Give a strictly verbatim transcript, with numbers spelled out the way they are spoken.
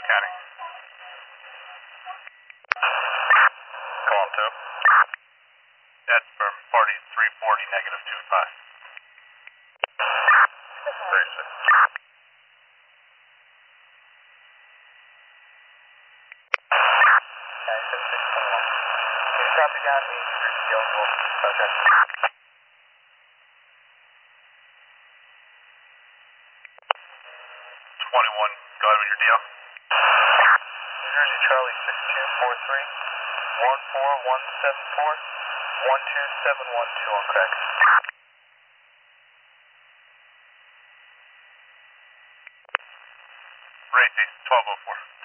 County. Column two. That's from party three forty, negative two five. thirty-six. Okay, thirty-six twenty-one. Can you copy down eight hundred Gilmore? Okay. twenty-one, go ahead with your deal. New Jersey Charlie six two four three, one four one seven four, one two seven one two on crack. Racy, twelve oh four.